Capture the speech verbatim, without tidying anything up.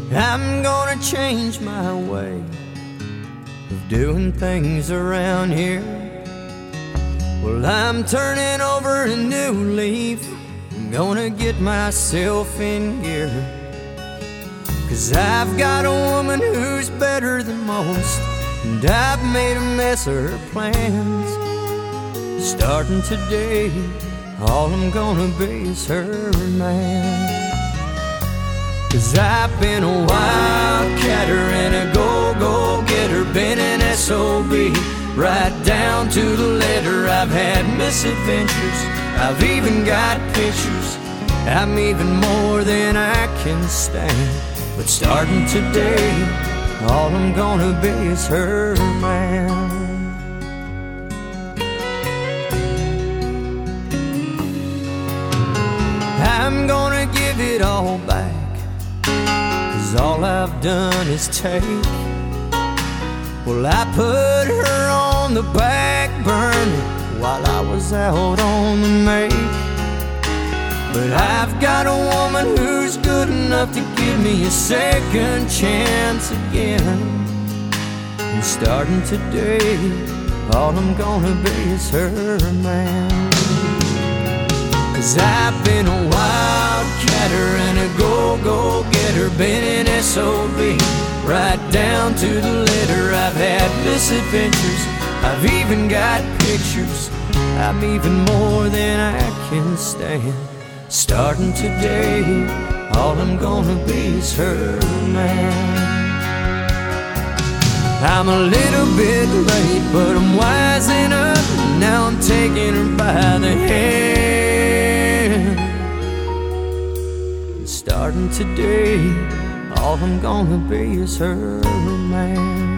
I'm gonna change my way of doing things around here. Well, I'm turning over a new leaf. I'm gonna get myself in gear, 'cause I've got a woman who's better than most, and I've made a mess of her plans. Starting today, all I'm gonna be is her man. 'Cause I've been a wildcatter and a go-go-getter, been an S O B right down to the letter. I've had misadventures, I've even got pictures. I'm even more than I can stand. But starting today, all I'm gonna be is her man. I'm gonna give it all back, 'cause all I've done is take. Well, I put her on the back burner while I was out on the make. But I've got a woman who's good enough to give me a second chance again. And starting today, all I'm gonna be is her man. 'Cause I've been a wildcatter and a go-go-getter, been an S O B right down to the letter. I've had misadventures, I've even got pictures. I'm even more than I can stand. Starting today, all I'm gonna be is her man. I'm a little bit late, but I'm wising up. Now I'm taking her by the hand. Starting today, all I'm gonna be is her man.